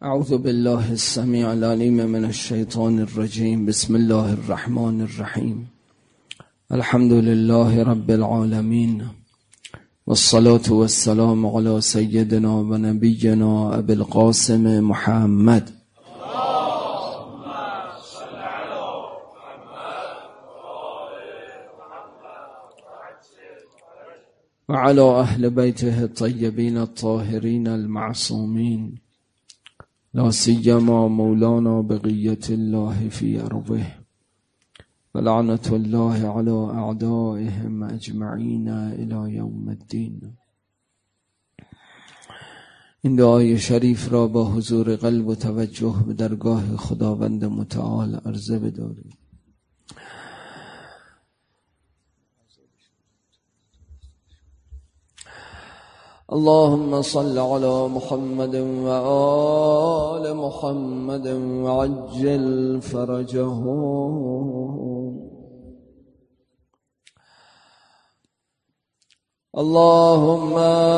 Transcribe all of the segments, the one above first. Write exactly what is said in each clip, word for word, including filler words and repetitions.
اعوذ بالله السمیع العلیم من الشیطان الرجیم. بسم الله الرحمن الرحیم. الحمد لله رب العالمین والصلاة والسلام على سیدنا و نبینا ابی القاسم محمد و على اهل بیته الطیبین الطاهرین المعصومین، لا سیما مولانا بقیة الله فی ارضه و لعنة الله علی اعدائهم اجمعین الی یوم الدین. این دعای شریف را با حضور قلب و توجه به درگاه خداوند متعال عرضه بداریم. اللهم صل على محمد و آل محمد وعجل فرجهم. اللهم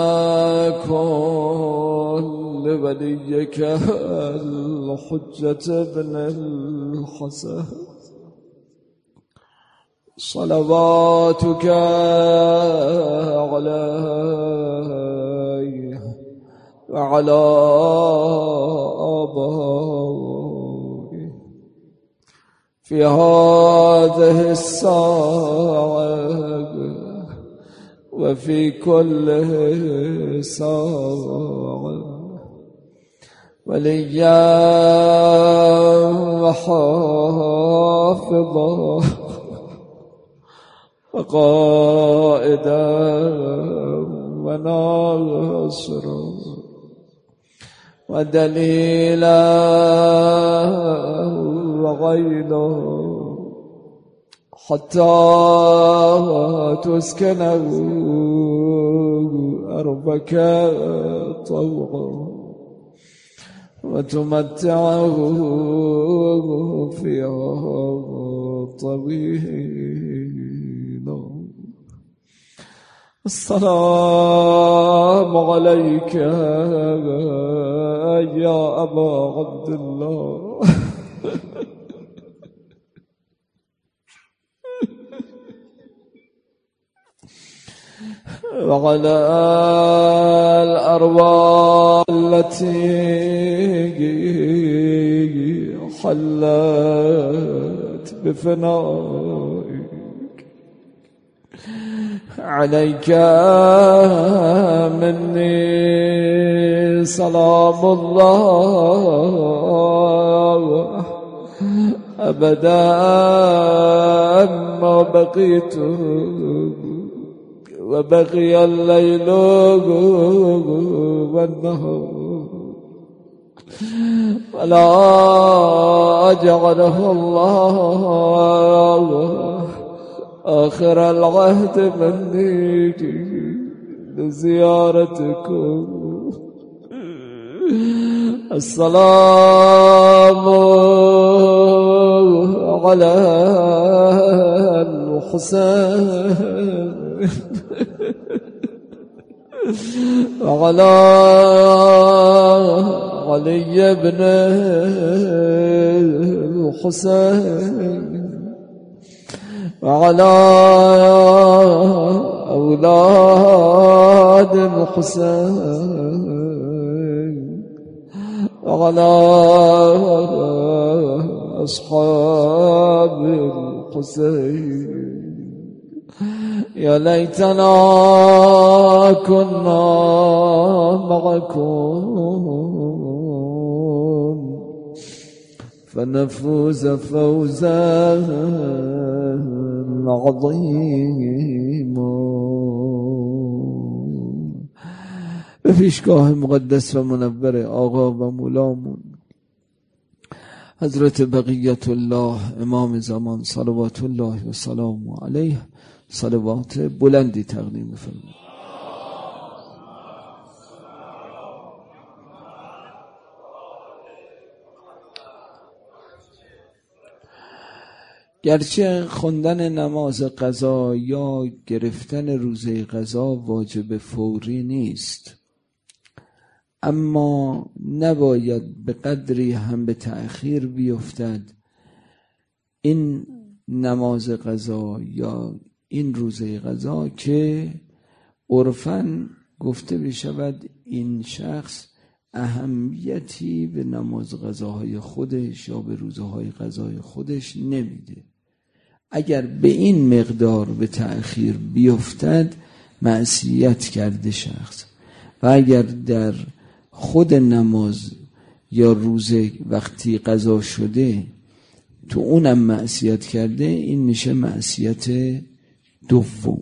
كن لوليك الحجة بن الحسن صلواتك عليه وعلى آبائه في هذه الساعة وفي كل ساعة وليا وحافظا وقائدا وناصرا ودليلا وغيلا حتى تسكنه أرضك طوعا وتمتعه فيها طويلا. السلام عليك يا أبا عبد الله وعلى الأرواح التي حلت بفنائك. عليك مني سلام الله أبدا ما بقيت وبقي الليل والنهار، ولا أجعله الله آخر العهد مني لزيارتكم. السلام على الحسين وعلى علي بن الحسين وعلى أولاد الحسين وعلى أصحاب الحسين. يا ليتنا كنا معكم فنفوز فوزا عظيما. به پیشگاه مقدس و منور آقا و مولامون حضرت بقیت الله امام زمان صلوات الله و سلام علیه صلوات بلندی تقدیم فرمایید. گرچه خوندن نماز قضا یا گرفتن روزه قضا واجب فوری نیست، اما نباید به قدری هم به تأخیر بیفتد این نماز قضا یا این روزه قضا که عرفاً گفته بشود این شخص اهمیتی به نماز قضاهای خودش یا به روزهای قضای خودش نمیده. اگر به این مقدار به تأخیر بیفتد معصیت کرده شخص، و اگر در خود نماز یا روزه وقتی قضا شده تو اونم معصیت کرده، این میشه معصیت دوم.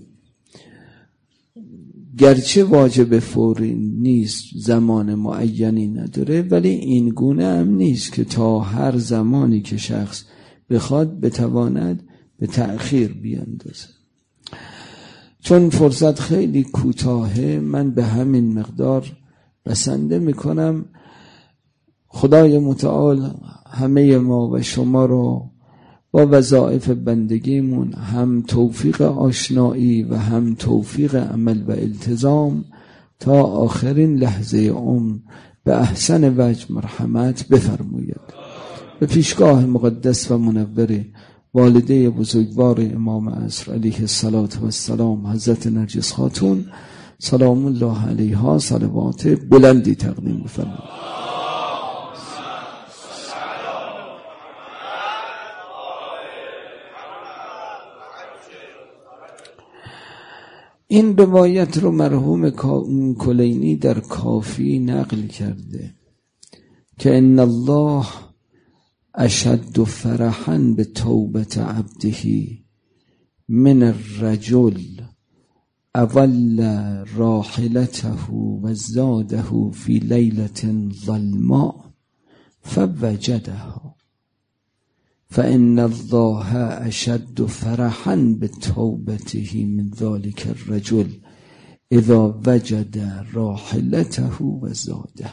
گرچه واجب فوری نیست، زمان معینی نداره، ولی این گونه هم نیست که تا هر زمانی که شخص بخواد بتواند به تأخیر بیاندازه. چون فرصت خیلی کوتاهه، من به همین مقدار بسنده میکنم. خدای متعال همه ما و شما رو با وظایف بندگیمون هم توفیق آشنایی و هم توفیق عمل و التزام تا آخرین لحظه عمر به احسن وجه مرحمت بفرماید. به پیشگاه مقدس و منور والده بزرگوار امام عصر علیه السلام حضرت نرگس خاتون سلام الله علیها صلوات بلندی تقدیم بفرمایید. این روایت رو مرحوم کلینی در کافی نقل کرده که ان الله اشد فرحا به توبت عبده من الرجل اول راحلته و زاده فی لیلة ظلماء فوجدها فإن الله أشد فرحا بتوبته من ذلك الرجل اذا وجد راحلته و زاده.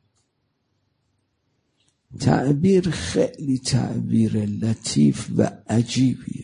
تعبیر خیلی تعبیر لطیف و عجیبیه.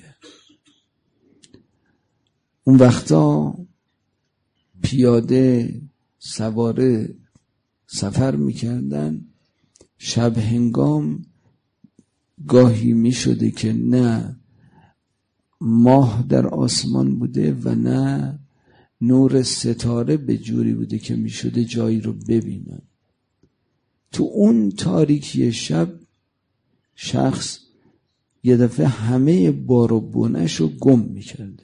اون وقتا پیاده سواره سفر میکردن، شب هنگام گاهی می شده که نه ماه در آسمان بوده و نه نور ستاره به جوری بوده که می شده جایی رو ببینن. تو اون تاریکی شب شخص یه دفعه همه بار و بونش رو گم می کرده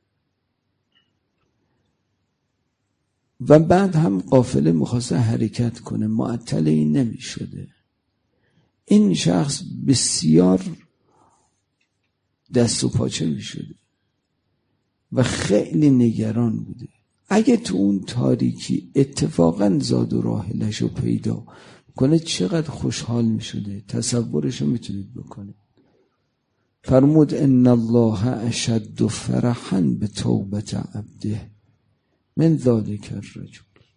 و بعد هم قافله میخواسته حرکت کنه، معطل این نمی شده. این شخص بسیار دست و پاچه می شده و خیلی نگران بوده. اگه تو اون تاریکی اتفاقا زاد و راحلش رو پیدا کنه چقدر خوشحال می شده، تصورش رو میتونید بکنید. فرمود ان الله اشد فرحا به توبت عبده من ذلک الرجل.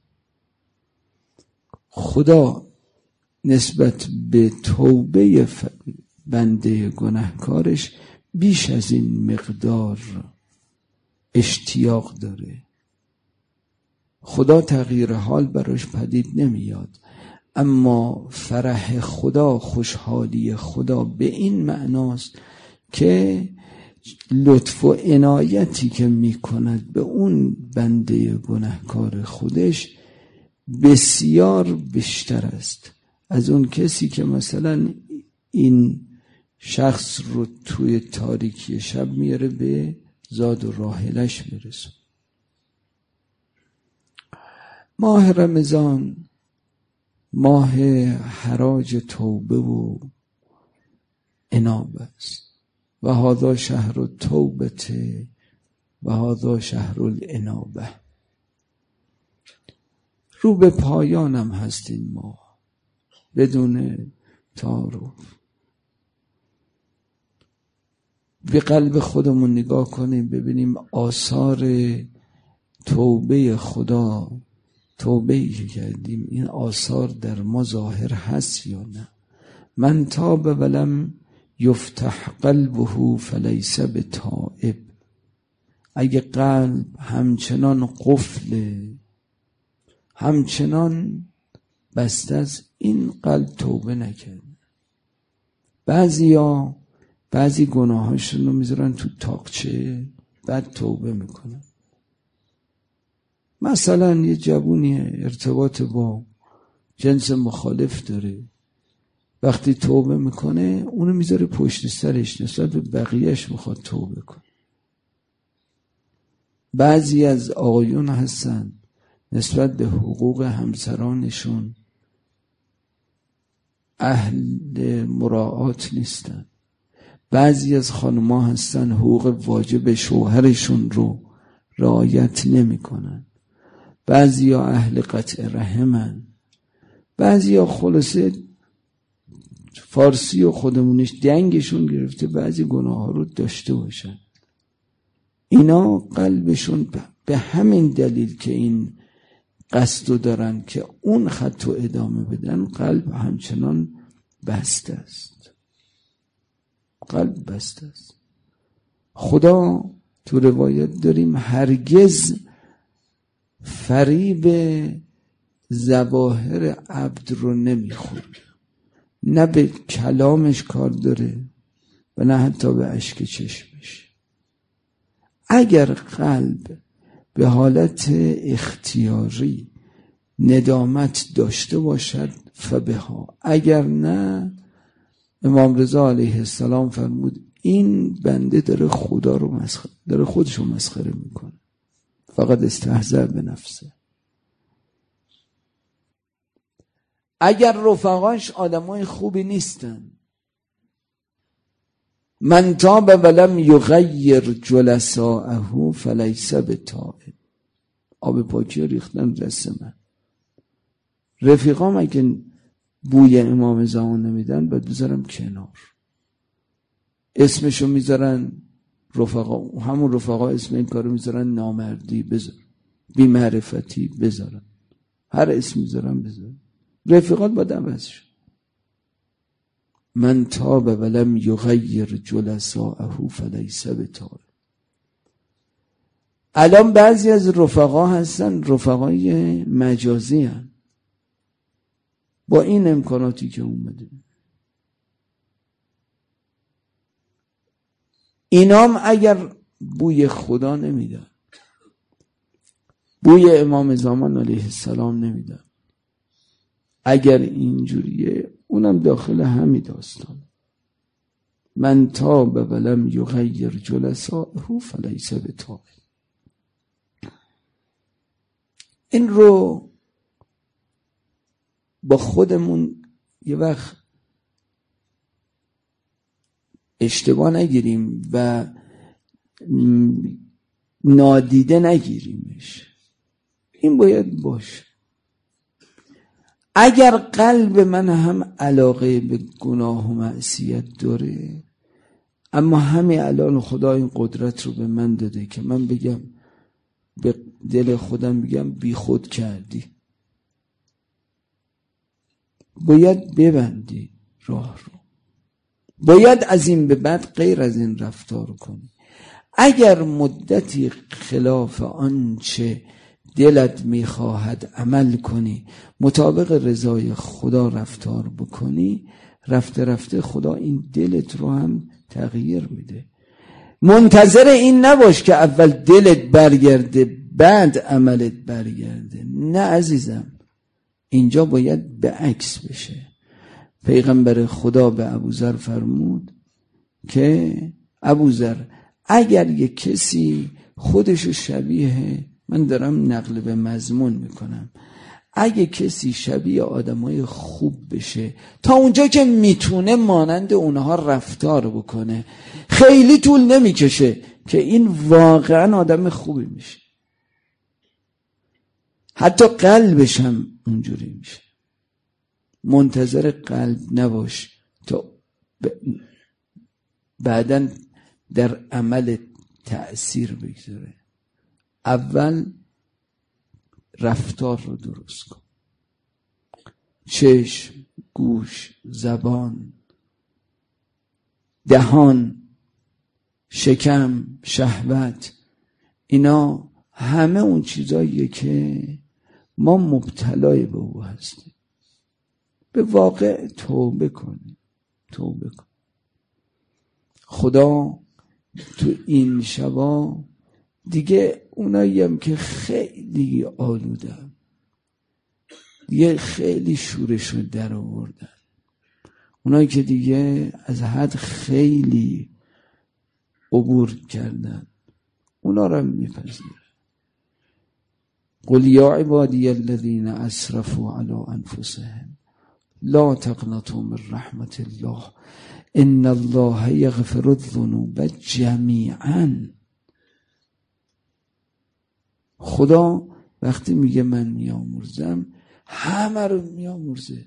خدا نسبت به توبه بنده گناهکارش بیش از این مقدار اشتیاق داره. خدا تغییر حال براش پدید نمیاد، اما فرح خدا، خوشحالی خدا به این معناست که لطف و عنایتی که میکند به اون بنده گناهکار خودش بسیار بیشتر است از اون کسی که مثلا این شخص رو توی تاریکی شب میاره به زاد و راحلش میرسه. ماه رمضان ماه حراج توبه و انابه است و هذا شهر التوبه و هذا شهر الانابه. رو به پایانم هست این ماه بدون تعارف. به قلب خودمون نگاه کنیم ببینیم آثار توبه خدا، توبه‌ای که کردیم، این آثار در ما ظاهر هست یا نه؟ من تاب ولم یفتح قلبه فلیس بتائب. اگه قلب همچنان قفله، همچنان بسته است، این قلب توبه نکرده. بعضیا بعضی گناهاشون رو میذارن تو تاقچه، بعد توبه میکنن. مثلا یه جوونی ارتباط با جنس مخالف داره، وقتی توبه میکنه اونو میذاره پشت سرش، نسبت به بقیهش میخواد توبه کنه. بعضی از آقایون هستن نسبت به حقوق همسرانشون اهل مراعات نیستن. بعضی از خانم‌ها هستن حقوق واجب شوهرشون رو رعایت نمی‌کنن. بعضیا اهل قطع رحمن. بعضیا خلاصه فارسی و خودمونش دنگشون گرفته بعضی گناه‌ها رو داشته باشن. اینا قلبشون به همین دلیل که این قصدو دارن که اون خطو ادامه بدن، قلب همچنان بسته است. قلب بسته است. خدا تو روایت داریم هرگز فریب ظواهر عبد رو نمیخوره، نه به کلامش کار داره و نه حتی به اشک چشمش. اگر قلب به حالت اختیاری ندامت داشته باشد فبها، اگر نه، امام رضا علیه السلام فرمود این بنده داره خدا رو مسخره، داره خودش رو مسخره میکنه، فقط استهزاء به نفسه. اگر رفقاش آدمای خوبی نیستن، من تاب ولم یغیر جلساءه فلیس بتائب، آب پاکی رو ریختن دست من. رفیقام اگه بوی امام زمان نمیدن باید بذارم کنار. اسمشو میذارن رفقا، همون رفقا اسم این کارو میذارن نامردی بذار، بی معرفتی بذارن، هر اسم میذارن بذارن. رفیقات باید عوض شد. من تاب ولم یغیر جلساءه فلیس بتائب. الان بعضی از رفقا هستن رفقای مجازی هستن، با این امکاناتی که اومده. اینام اگر بوی خدا نمیدن، بوی امام زمان علیه السلام نمیدن، اگر اینجوریه اونم داخل همین داستان. من تاب ولم یغیر جلساءه فلیس بتائب. این رو با خودمون یه وقت اشتباه نگیریم و نادیده نگیریمش. این باید باشه. اگر قلب من هم علاقه به گناه و معصیت داره، اما همین الان خدا این قدرت رو به من داده که من بگم، به دل خودم بگم بی خود کردی، باید ببندی راه رو، باید از این به بعد غیر از این رفتار کنی. اگر مدتی خلاف آنچه دلت میخواهد عمل کنی، مطابق رضای خدا رفتار بکنی، رفته رفته خدا این دلت رو هم تغییر میده. منتظر این نباش که اول دلت برگرده بعد عملت برگرده. نه عزیزم، اینجا باید به عکس بشه. پیغمبر خدا به ابوذر فرمود که ابوذر اگر یک کسی خودشو شبیه، من دارم نقل به مضمون میکنم، اگه کسی شبیه آدمای خوب بشه تا اونجا که میتونه مانند اونها رفتار بکنه، خیلی طول نمیکشه که این واقعا آدم خوبی میشه. حتی قلبش هم اونجوری میشه. منتظر قلب نباش تا بعداً در عمل تأثیر بگذاره. اول رفتار رو درست کن. چشم، گوش، زبان، دهان، شکم، شهوت، اینا همه اون چیزاییه که ما مبتلای به او هستیم. به واقع توبه کنی. توبه کن. خدا تو این شبا دیگه اونایی هم که خیلی آلودن، دیگه خیلی شورش رو در آوردن، اونایی که دیگه از حد خیلی عبور کردن، اونا رو میپذیره. قل یا عبادی الذین اسرفوا علی انفسهم لا تقنطوا من رحمت الله ان الله یغفر الذنوب جمیعا. خدا وقتی میگه من میامرزم همه رو میامرزه،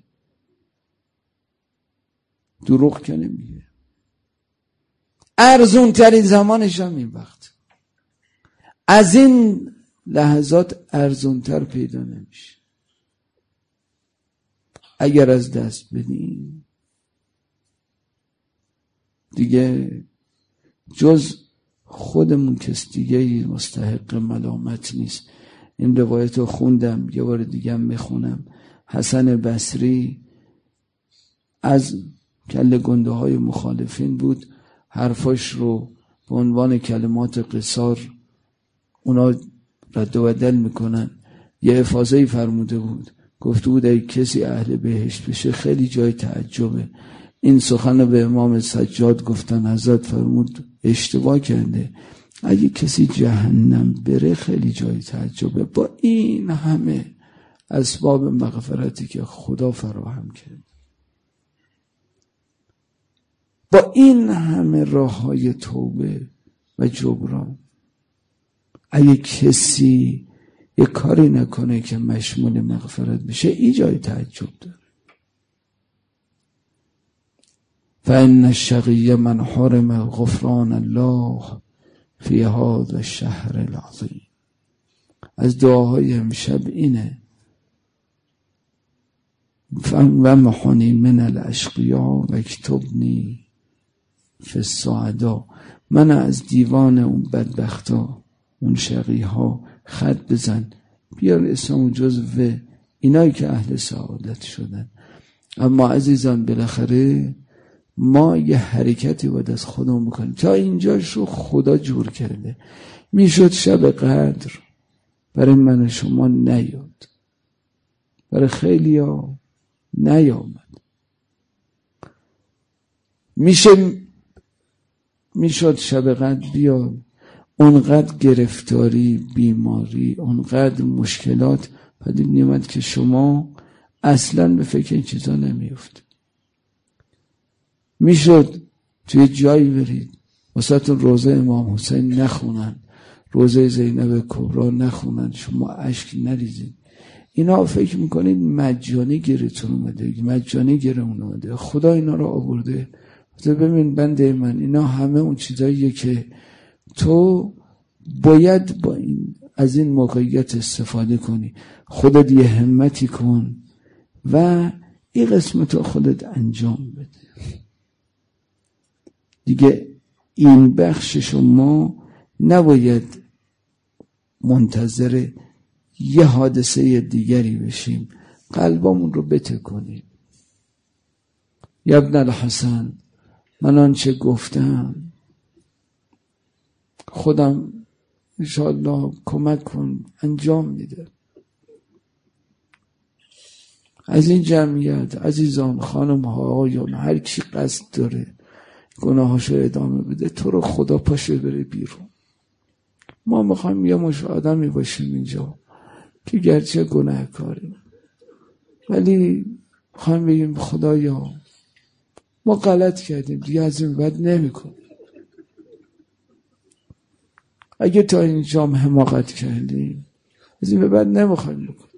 دروغ که نمیگه. ارزون ترین زمانش هم این وقت، از این لحظات ارزون تر پیدا نمیشه. اگر از دست بدیم دیگه جز خودمون کس دیگه مستحق ملامت نیست. این روایت رو خوندم، یه بار دیگه هم میخونم. حسن بصری از کله گنده های مخالفین بود، حرفاش رو به عنوان کلمات قصار اونا رد و بدل میکنن. یه افاضه‌ای فرموده بود، گفته بود ای کسی اهل بهشت بشه خیلی جای تعجبه. این سخن به امام سجاد گفتن، حضرت فرمود اشتباه کرده، اگه کسی جهنم بره خیلی جای تعجبه، با این همه اسباب مغفرتی که خدا فراهم کرد، با این همه راههای توبه و جبران، اگه کسی یه کاری نکنه که مشمول مغفرت بشه، این جای تعجب داره. فإن الشقی من حرم غفران الله فی هذا الشهر العظیم. از دعاهای امشب اینه، و محنی من الاشقیا و اکتبنی فی السعدا. من از دیوان اون بدبختا، اون شقی ها خط بزن، بیار اسم جزو اینایی که اهل سعادت شدن. اما عزیزان بالاخره ما یه حرکتی باید از خودمون بکنیم. تا اینجاش رو خدا جور کرده، میشد شب قدر برای من و شما نیاد، برای خیلی ها نیامد. میشه میشد شب قدر بیاد، اونقدر گرفتاری، بیماری، اونقدر مشکلات پدید میومد که شما اصلا به فکر این چیزا نمیفت. میشد توی جایی برید واسهتون روزه امام حسین نخونن، روزه زینب کبرا نخونن، شما اشک نریزید. اینا فکر میکنید مجانی گیرتون اومده، مجانی گیرمون اومده. خدا اینا رو آورده. ببین بنده من، اینا همه اون چیزاییه که تو باید با این از این موقعیت استفاده کنی. خودت یه همتی کن و این قسمت رو خودت انجام بده. دیگه این بخش شما نباید منتظر یه حادثه دیگری بشیم، قلبمون رو بتکنیم. یا ابن الحسن، من آنچه گفتم خودم انشاءالله کمک کن انجام میده. از این جمعیت عزیزان، خانم ها، آقایان، هر کی قصد داره گناهاشو ادامه بده، تو رو خدا پاشه بره بیرون. ما میخوایم یه مش آدمی باشیم اینجا که گرچه گناهکاریم، ولی میخوایم بگیم خدایا ما غلط کردیم، دیگه از این بعد نمی کنیم. اگه تا اینجا حماقت کردیم، از این بعد نمیخوایم بکنیم.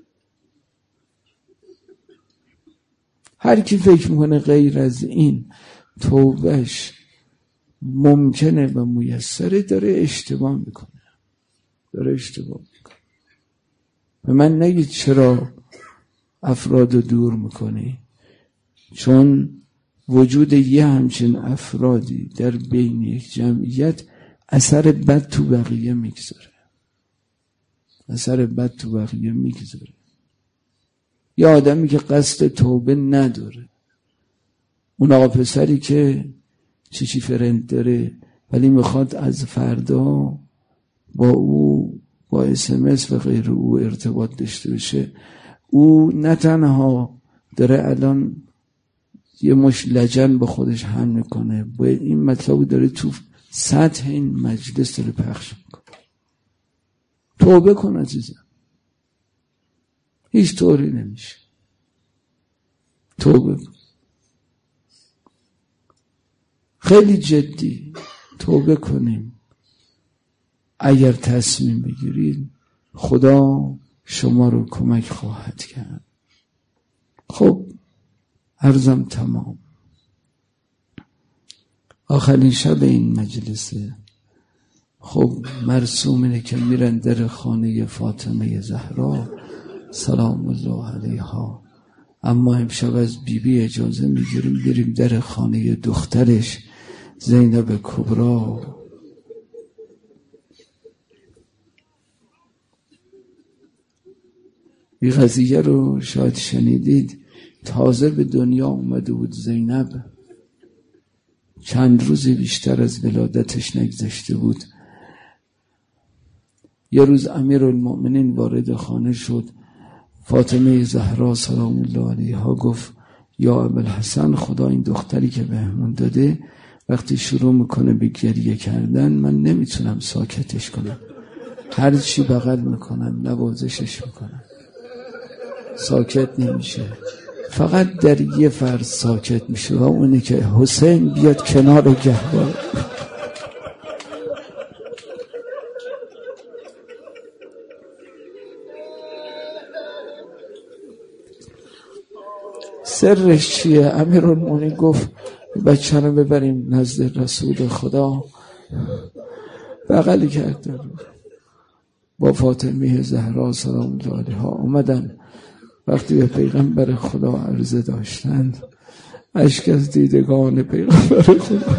هر کی فکر میکنه غیر از این توبهش ممکنه و میسره، داره اشتباه میکنه، داره اشتباه میکنه. به من نگید چرا افراد رو دور میکنی، چون وجود یه همچین افرادی در بین یک جمعیت اثر بد تو بقیه میگذاره، اثر بد تو بقیه میگذاره. یه آدمی که قصد توبه نداره، اون آقا پسری که چیچی فرند داره ولی میخواد از فردا با او با اسمس و غیر او ارتباط داشته باشه، او نه تنها داره الان یه مش لجن با خودش هم میکنه، با این مطلب داره تو سطح این مجلس داره پخش میکنه. توبه کن عزیزم، هیچ طوری نمیشه. توبه کن، خیلی جدی توبه کنیم. اگر تصمیم بگیرید خدا شما رو کمک خواهد کرد. خب عرضم تمام. آخرین شب این مجلسه. خب مرسوم اینه که میرن در خانه فاطمه زهرا سلام الله علیها، اما امشب از بیبی بی اجازه میگیریم بریم در خانه دخترش زینب کبرا. این قضیه رو شاید شنیدید، تازه به دنیا اومده بود زینب، چند روزی بیشتر از ولادتش نگذشته بود. یه روز امیرالمؤمنین وارد خانه شد، فاطمه زهرا سلام الله علیها گفت یا ابوالحسن، خدا این دختری که بهمون داده وقتی شروع میکنه به گریه کردن من نمیتونم ساکتش کنم، هر چی بغل میکنم نوازشش میکنم ساکت نمیشه، فقط در یه فرض ساکت میشه و اونی که حسین بیاد کنار گهوار. سرش چیه؟ امیرالمومنین گفت بچه رو ببریم نزد رسول خدا. بغلی کرد با فاطمه زهرا سلام الله علیها اومدن. وقتی به پیغمبر خدا عرضه داشتند اشک از دیدگان پیغمبر خدا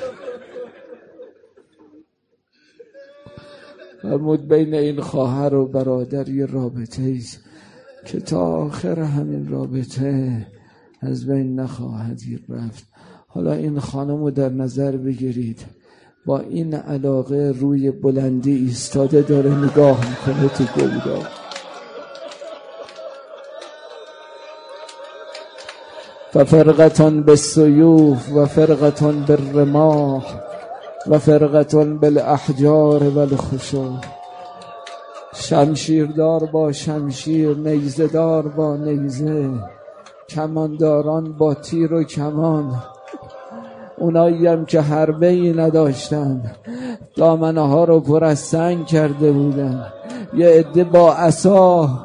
فرمود بین این خواهر و برادر یه رابطه ایست که تا آخر همین رابطه از بین نخواهد رفت. حالا این خانم رو در نظر بگیرید، با این علاقه روی بلندی ایستاده داره نگاه میکنه تو گلدا. ففرقتان بالسیوف و فرقتان بالرماح و فرقتان بالاحجار و الخشوع. شمشیردار با شمشیر، نیزه دار با نیزه، کمانداران با تیر و کمان. اونایی هم که حربه ای نداشتن دامنه ها رو پر از سنگ کرده بودن، یه عده با عصا.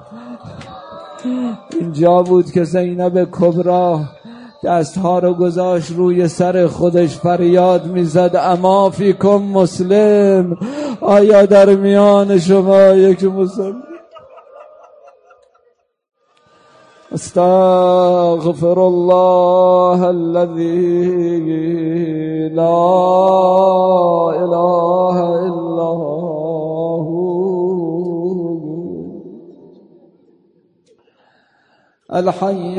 اینجا بود که زینب کبرا دستها رو گذاشت روی سر خودش، فریاد میزد اما فیکم مسلم، آیا در میان شما یک مسلم؟ استغفر الله الذي لا اله الا هو الحي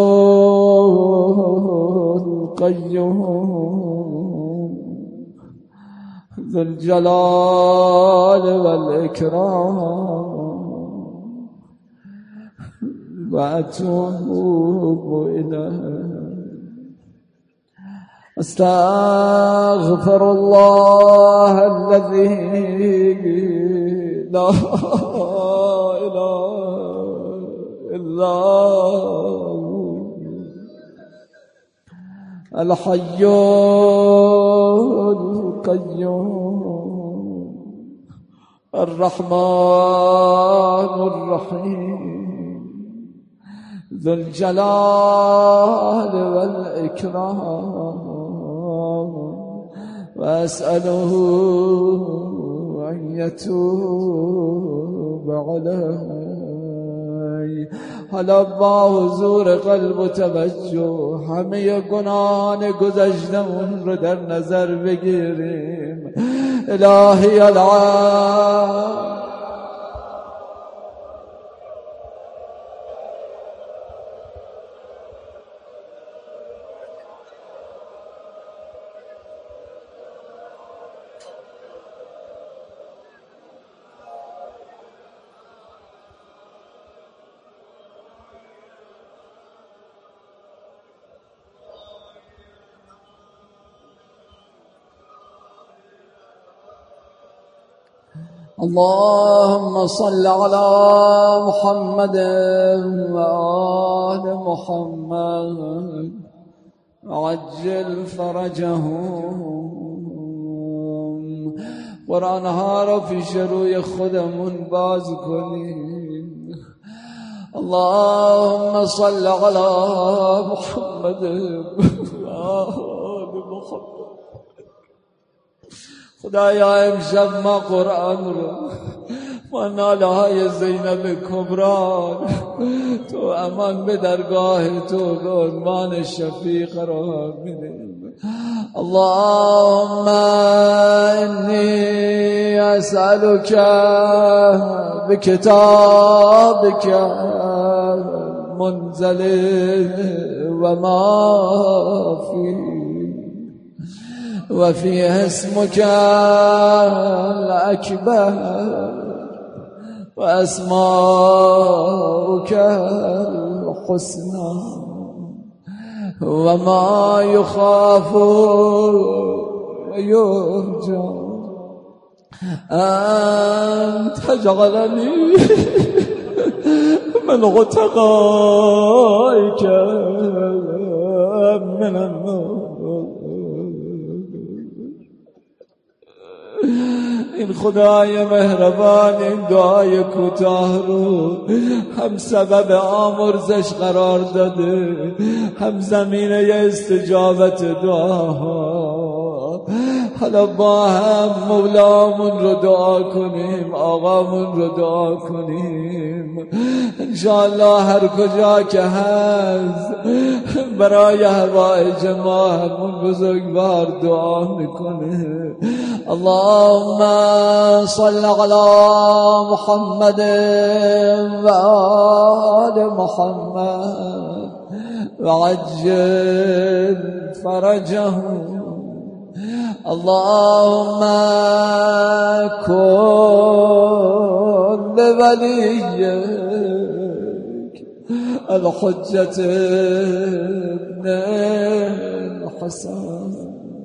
القيوم ذو الجلال والإكرام وأتوب إليه. استغفر الله الذي لا إله إلا هو الحي القيوم الرحمن الرحيم ذو الجلال والإكرام وأسأله أن يتوب علي. حالا با حضور قلب و توجه همه گناهان گذشتمون رو در نظر بگیریم. الهی العالم اللهم صل على محمد وآل محمد وعجل فرجهم. قرآن ها را پیش روی خودمون باز کنیم. اللهم صل على محمد وآل محمد. خدایا امشب ما قرآن رو و ناله های زینب کبران تو امان به درگاه تو به عنوان شفیع قرار میدیم. اللهم انی اسألك بکتابک منزل و ما فيه وفيه اسمك الأكبر وأسماؤك الحسنى وما يخاف ويرجى أن تجعلني من عتقائك من النار. این خدای مهربان این دعای کوتاه رو هم سبب آمرزش قرار داده، هم زمینه استجابت دعاها. حالا با هم مولامون رو دعا کنیم، آقامون رو دعا کنیم. انشاءالله هر کجا که هست برای هوایج ما همون بزرگوار دعا میکنه. اللهم صل على محمد وآل محمد وعجل فرجهم. اللهم كن لوليك الحجة ابن الحسن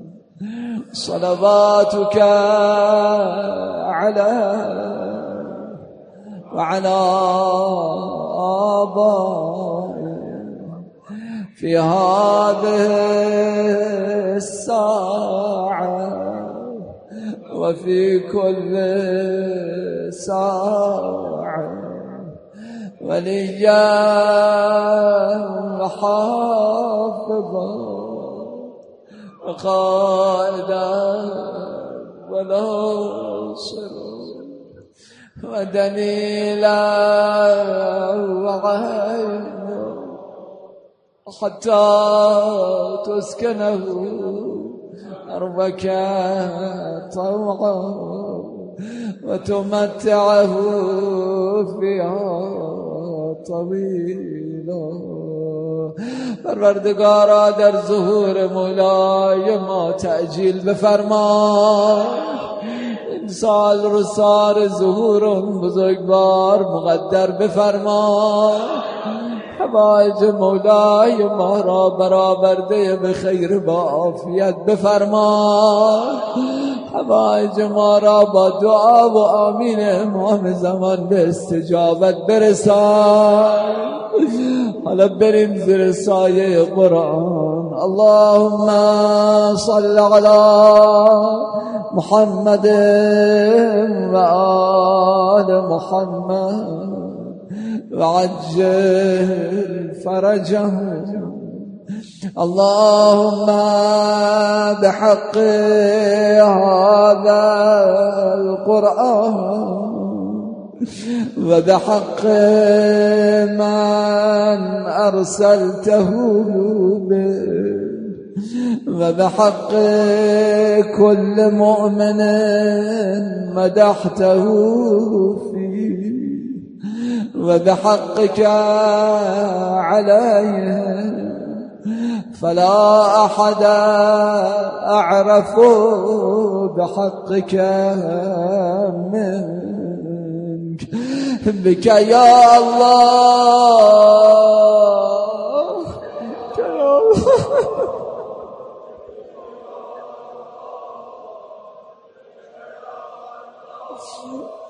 صلواتك عليه وعلى آبائه في هذه الساعة وفي كل ساعة وليا وحافظا وقائدا وناصرا ودليلا وعينا حتى تسكنه أرضك طوعا وتمتعه فيها طويلا. پروردگارا در ظهور مولای ما تعجیل بفرما. این سال رو سال ظهور بزرگوار مقدر بفرما. حوائج مولای ما را برآورده به خیر با عافیت بفرما. حوائج ما را با دعا و آمین امام زمان به استجابت برسان. حالا بریم زیر سایه قرآن. اللهم صل على محمد و آل محمد وعجل فرجهم. اللهم بحق هذا القرآن وبحق من أرسلته به وبحق كل مؤمن مدحته فيه وبحقك عليه فلا أحد أعرف بحقك منك بك يا الله يا الله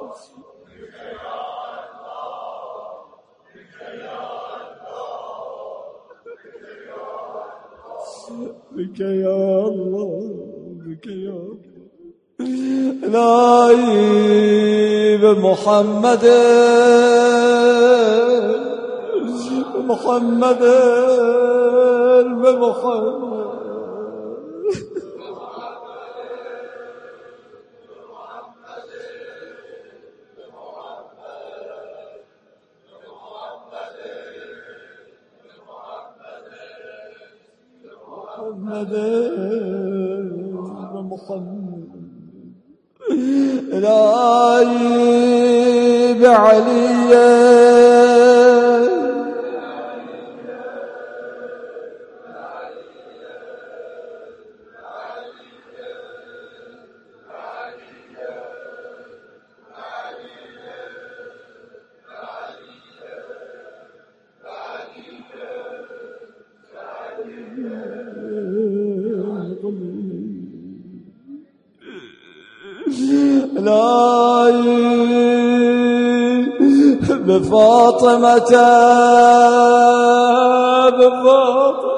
بك يا الله بك يا الله إلهي بمحمد بمحمد بمحمد محمد محمد إلهي بعلي بفاطمة بفاطمة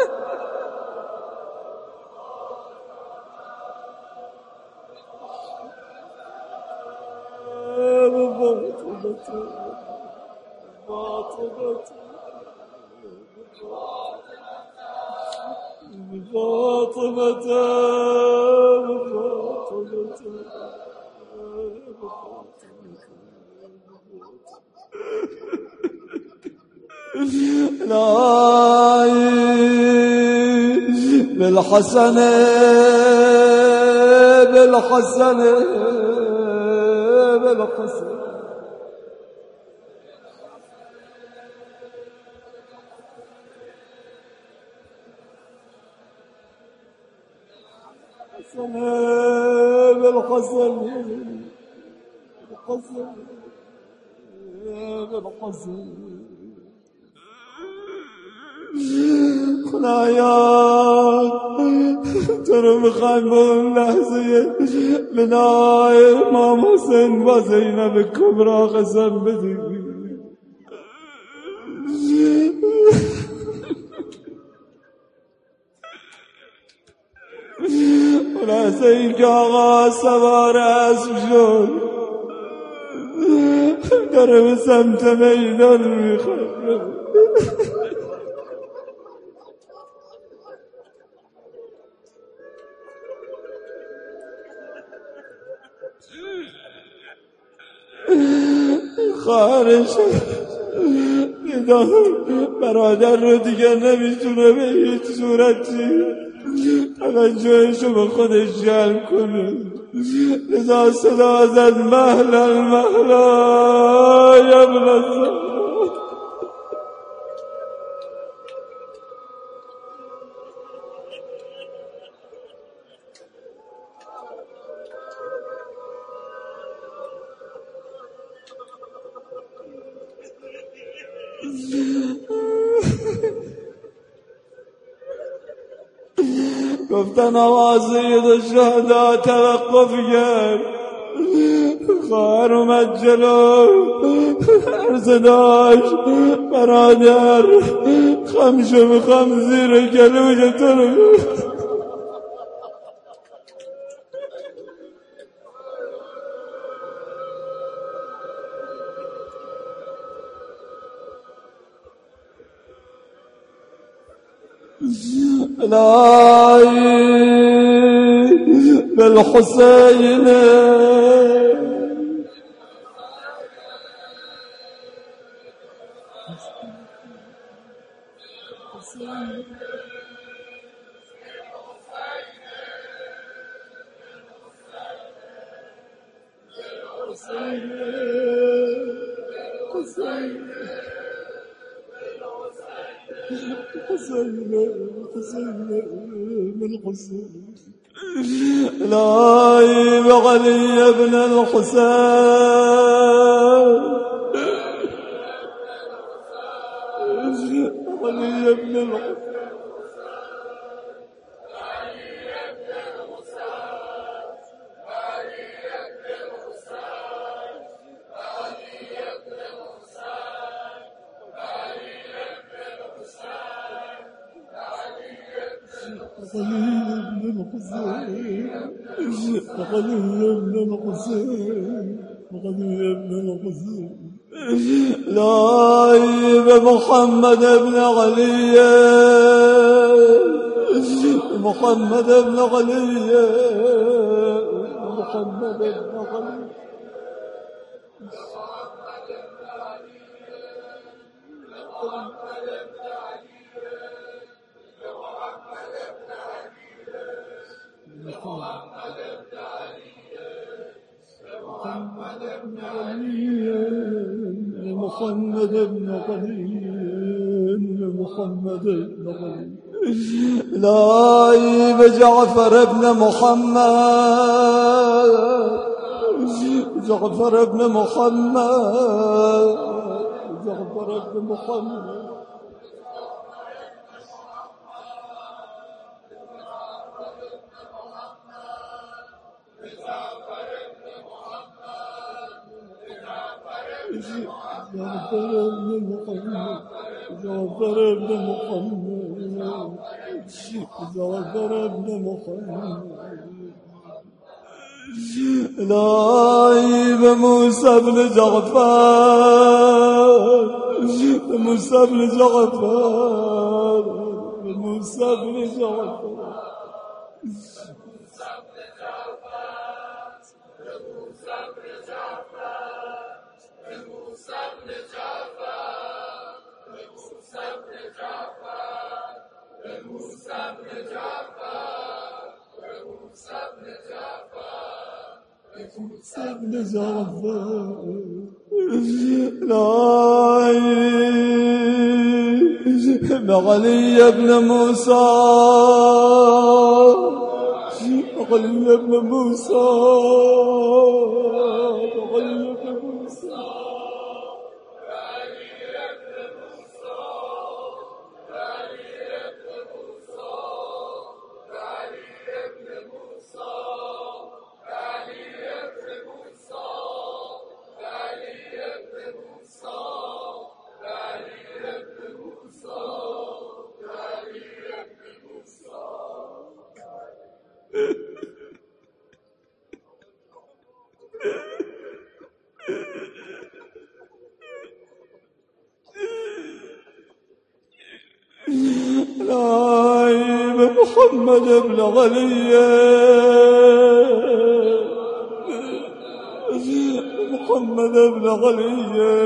بالحسن بالحسن بالحسن بالحسن بالحسن بالحسن خدایا تو رو میخوایم به اون لحظه بنای امام حسین با زینب کبرا قسم بدیم. اون لحظه این که آقا سوار اسب شد داره به سمت میدان میخواد. خواهرش برادر رو دیگه نمیتونه به هیچ صورتی توجهشو به خودش جلب کنه، لذا صدا زد مهلا مهلا یا ابن الزهرا. گفتن آواز سید الشهدا توقف کرد. خواهر اومد جلو عرض داشت برادر خمشو میخوام زیر گلوی تو رو. الهی بالحسین إلهي وعلي بن الحسين علي بن الحسين علي بن الحسين علي بن الحسين علي بن الحسين لا محمد بن علي محمد بن علي محمد بن علي محمد بن علي محمد بن علي لا بجعفر بن محمد جعفر بن محمد جعفر بن محمد جعفر بن محمد جعفر بن محمد جعفر بن محمد لايب موسى بن جعفر موسى بن جعفر موسى بن جعفر ابن جعفر لا علي بن موسى علي بن موسى علي بن موسى محمد بن علي محمد بن علي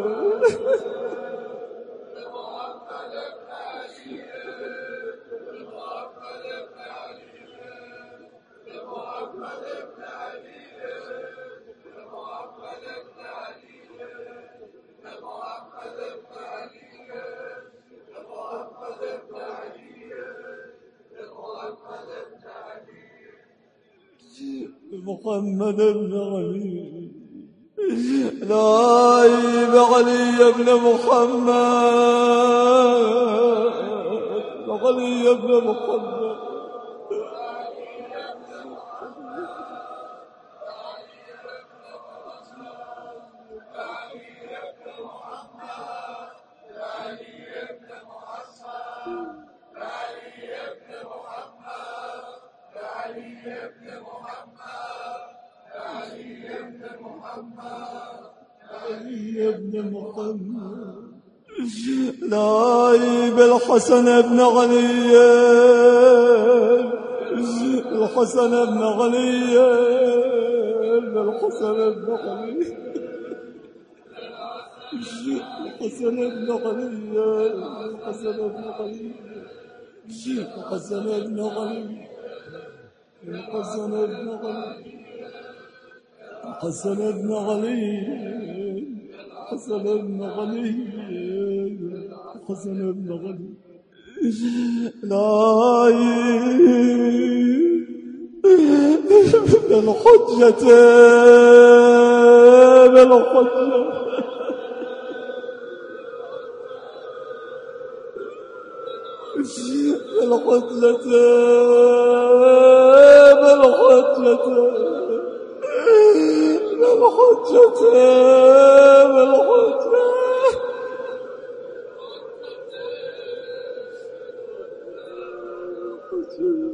محمد بن علي لايب علي بن محمد علي بن محمد علي بن محمد لايب الحسن بن علي الحسن بن علي الحسن بن علي الحسن بن علي الحسن بن علي الحسن بن علي الحسن بن علي حسن بن علي حسن بن علي حسن بن علي لا بالحجة بالحجة بالحجة بالحجة بالحجة بالحجة بالحجة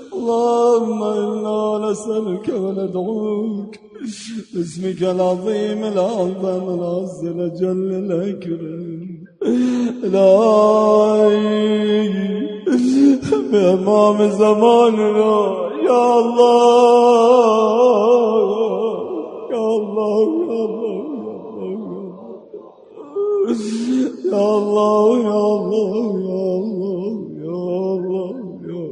اللهم إنا نسألك وندعوك باسمك العظيم الأعظم العز الجل الأكرم إلهي بأمام زماننا يا الله يا الله يا الله يا الله يا الله يا الله يا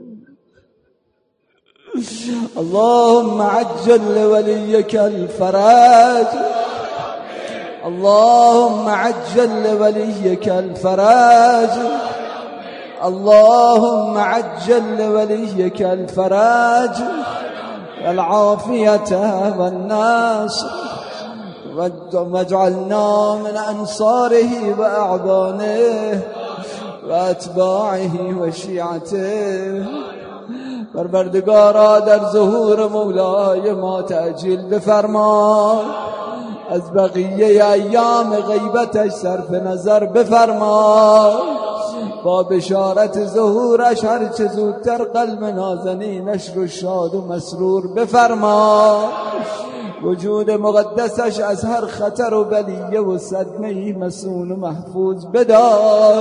الله اللهم عجل لوليك الفرج اللهم عجل لوليك الفرج اللهم عجل لوليك الفرج والعافية والناصر واجعلنا من أنصاره وأعوانه وأتباعه وشيعته. پروردگارا در ظهور مولای ما تعجیل بفرما، از بقیه ایام غیبتش صرف نظر بفرما، با بشارت ظهورش هر چه زودتر قلب نازنینش رو شاد و مسرور بفرما، وجود مقدسش از هر خطر و بلیه و صدمه‌ای مسون و محفوظ بدار،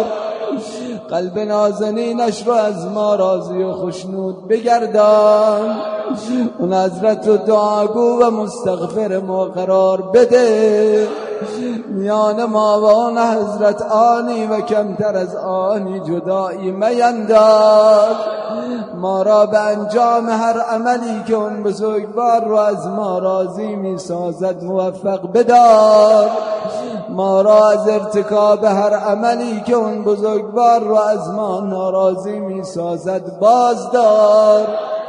قلب نازنینش رو از ما راضی و خشنود بگردان، اون حضرت رو دعاگو و مستغفر ما قرار بده، میان ما و اون حضرت آنی و کمتر از آنی جدایی مینداز، ما را به انجام هر عملی که اون بزرگوار رو از ما راضی می سازد موفق بدار، ما را از ارتکاب هر عملی که اون بزرگوار رو از ما ناراضی می سازد بازدار.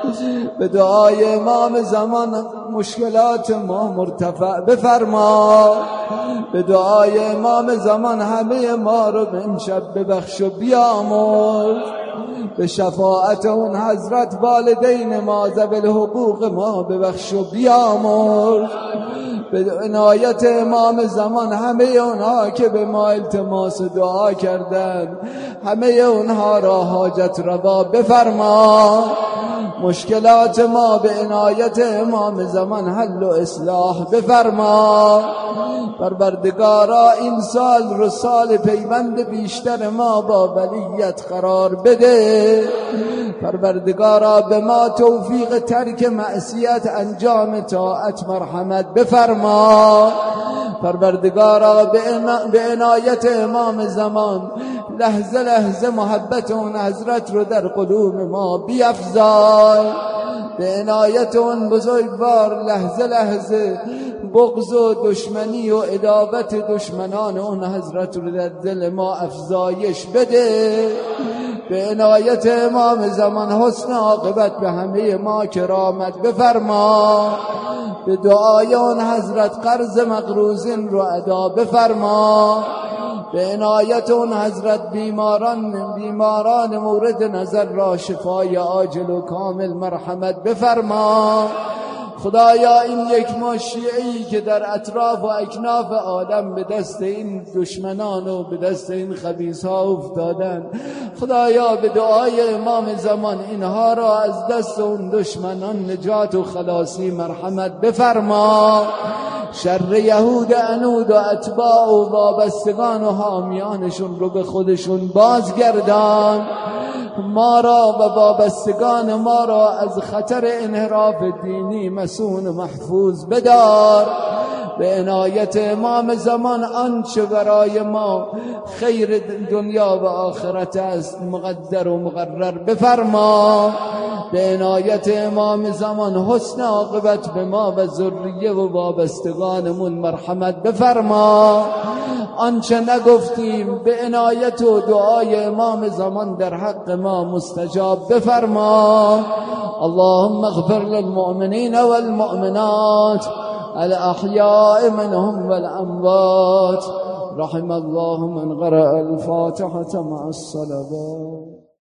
به دعای امام زمان مشکلات ما مرتفع بفرما، به دعای امام زمان همه ما رو امشب ببخش و بیامرز، به شفاعت اون حضرت والدین ما ذوی الحقوق ما ببخش و بیامرز، به عنایت امام زمان همه اونها که به ما التماس دعا کردند همه اونها را حاجت روا بفرما، مشکلات ما به عنایت امام زمان حل و اصلاح بفرما. پروردگارا این سال رو سال پیوند بیشتر ما با ولیت قرار بده، پروردگارا به ما توفیق ترک معصیت انجام طاعت مرحمت بفرما، پروردگارا به عنایت امام زمان لحظه لحظه محبت اون حضرت رو در قلوب ما بیفزای، به عنایت اون بزرگوار لحظه لحظه بغض و دشمنی و عداوت دشمنان اون حضرت رو در دل ما افزایش بده، به عنایت امام زمان حسن عاقبت به همه ما کرامت بفرما، به دعای اون حضرت قرض مقروضین رو ادا بفرما، به عنایت اون حضرت بیماران بیماران مورد نظر را شفای عاجل و کامل مرحمت بفرما. خدایا این یک ما شیعی که در اطراف و اکناف عالم به دست این دشمنان و به دست این خبیث ها افتادن، خدایا به دعای امام زمان اینها را از دست اون دشمنان نجات و خلاصی مرحمت بفرما، شر یهود عنود و اتباع و وابستگان و حامیانشون رو به خودشون بازگردان، ما را و وابستگان ما را از خطر انحراف دینی مسون و محفوظ بدار، به عنایت امام زمان آنچه برای ما خیر دنیا و آخرت است مقدر و مقرر بفرما، به عنایت امام زمان حسن عاقبت به ما و ذریه و وابستگانمون مرحمت بفرما، آنچه نگفتیم به عنایت و دعای امام زمان در حق ما مستجاب بفرما. اللهم اغفر للمؤمنين والمؤمنات الأحياء منهم والأموات، رحم الله من قرأ الفاتحة مع الصلوات.